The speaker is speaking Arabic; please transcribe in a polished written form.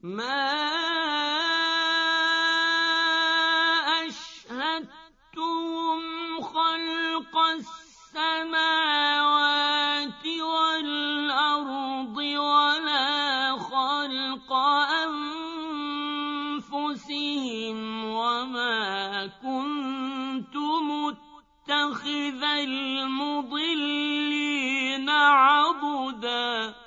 ما أشهدتهم خلق السماوات والأرض ولا خلق أنفسهم وما كنت متخذ المضلين عضدا